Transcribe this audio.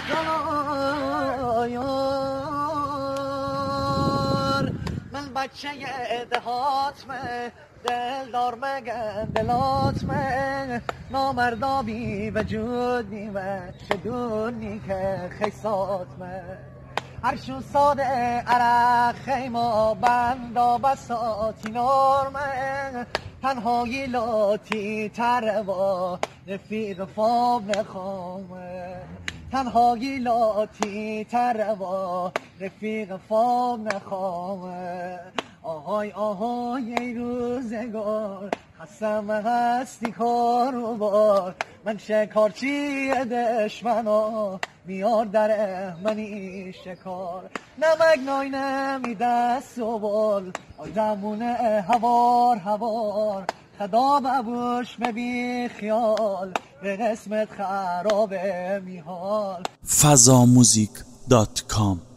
من بچه دهاتمه دلدار مگن دلاتمه نامردابی وجود نیمه شدونی که خیساتمه هرشون ساده عرق خیما بندا بساتی نرمه تنهایی لاتی تروا رفیق فام نخوامه تنهایی لاتی تروا رفیق فام نخوامه آهای آهای ای روزگار قسم هستی کار و بار من شکارچی دشمنا میار در منی شکار نمک نای نمیده سوال آدمونه هوار خدا ببوش ببی خیال به قسمت خرابه میحال fazamuzik.com